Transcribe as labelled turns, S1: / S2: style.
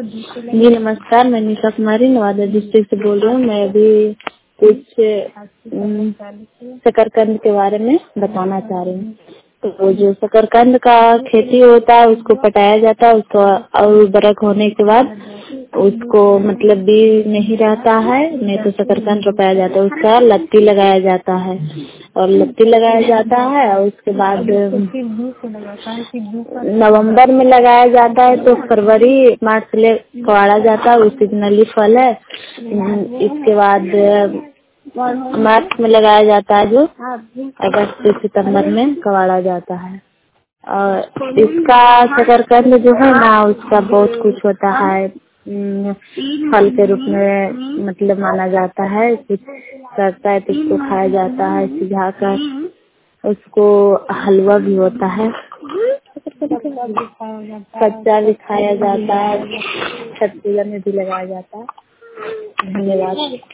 S1: जी नमस्कार, मैं निशा कुमारी नवादा डिस्ट्रिक्ट से बोल रही हूँ। मैं अभी कुछ शकरकंद के बारे में बताना चाह रही हूँ। तो जो शकरकंद का खेती होता है उसको पटाया जाता है, उसको और बरक होने के बाद उसको मतलब बीज नहीं रहता है, नहीं तो शकरकंद रोपाया जाता है। उसका लत्ती लगाया जाता है और लत्ती लगाया जाता है और उसके बाद नवंबर में लगाया जाता है तो फरवरी मार्च से ले कवाड़ा जाता है। वो सीजनली फल है। इसके बाद मार्च में लगाया जाता है, जो अगस्त से सितंबर में कवाड़ा जाता है। और इसका शकरकंद जो है ना, उसका बहुत कुछ होता है। फल के रूप में मतलब माना जाता है, कुछ करता है तो इसको खाया जाता है सिझा कर। उसको हलवा भी होता है, कच्चा भी खाया जाता है, छठ पूजा में भी लगाया जाता है। धन्यवाद।